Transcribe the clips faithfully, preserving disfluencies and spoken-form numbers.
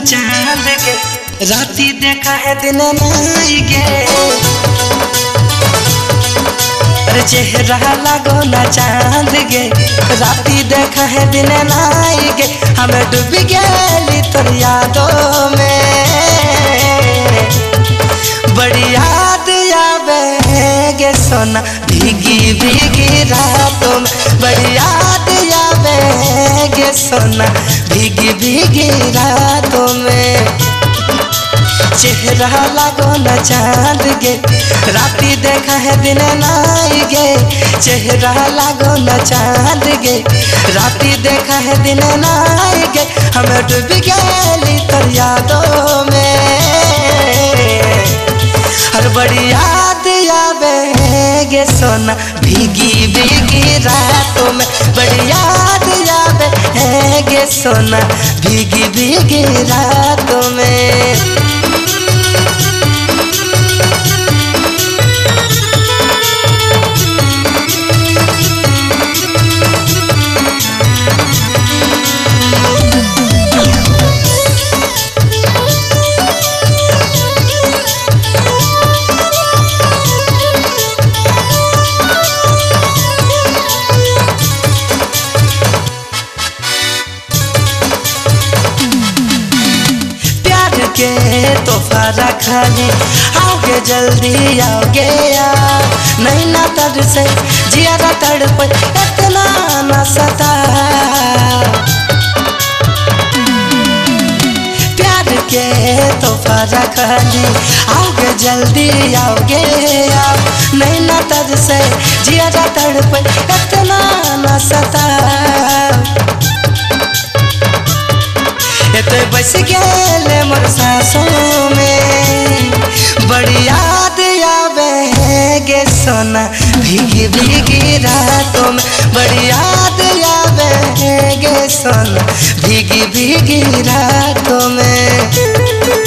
चांद के राती देखा है दिन नाई गे अरे चेहरा लागो ना चांद गे राती देखा है दिन नाई गे हमें डूब गई तोर यादों में बड़ी याद आवे गे सोना भीगी भीगी रातों में बड़ी याद आवे गे सोना भीगी भीगी रातों में चेहरा लागो न चांद गे राती देखा है दिन नाई गे चेहरा लागो न चांद गे राती देखा है दिन नाई गे हमें डूब गई तोर यादों में हर बड़ी याद आवे गे सोना भीगी भीगी रातों में बड़ी याद आवे गे सोना भीगी भीगी रातों में के तोहफा रखा ली आओगे जल्दी आओगे यार नहीं ना तर से जिया तड़प इतना ना सता प्यार के तोहफा रखा ली आओगे जल्दी आओगे यार नहीं ना तर से जिया तड़प इतना ना सता तो बस गए मोर सांसों में बड़ी याद आवे गे सोना भीगी भीगी रातों में बड़ी याद आवे गे सोना भीगी भीगी रातों में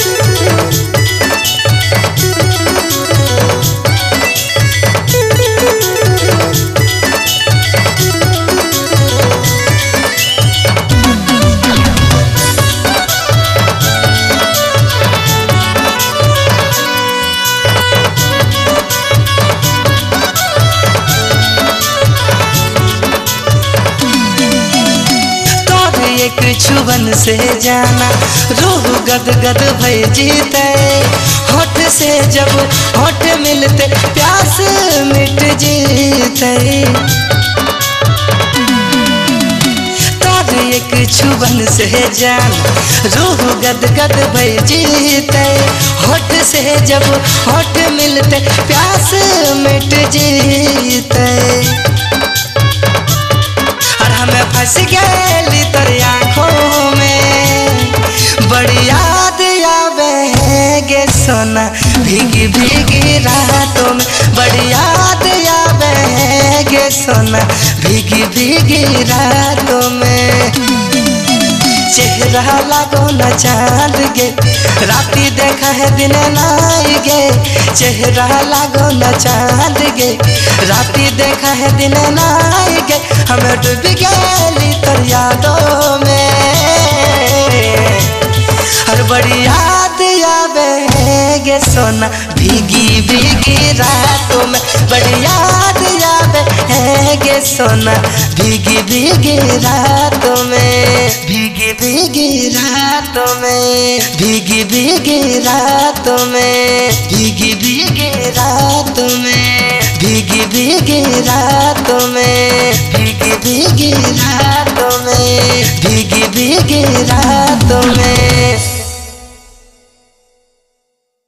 एक छुबन से जाना रूह गद गद भय जीते होठ से जब होठ मिलते प्यास मिट जीते तार एक छुबन से जाना रूह गद गद भय जीते होठ से जब होठ मिलते प्यास मिट जीते और हमें फंस गई तोर आँखों में बड़ी याद आवे गे सोना भीगी भीगी रातों में बड़ी याद आवे गे सोना भीगी भीगी रातों में चेहरा लागो न चांद गे राती देखा है दिन नाई गे चेहरा लागो न चांद गे राती देखा है दिन नाई गे हमें डूब गई तोर यादों में हर बड़ी याद आवे गे सोना भीगी भीगी रातों में बड़ी याद आवे गे सोना भीगी भीगी रातों में भीगी भीगी रातों में भीगी भीगी रातों में।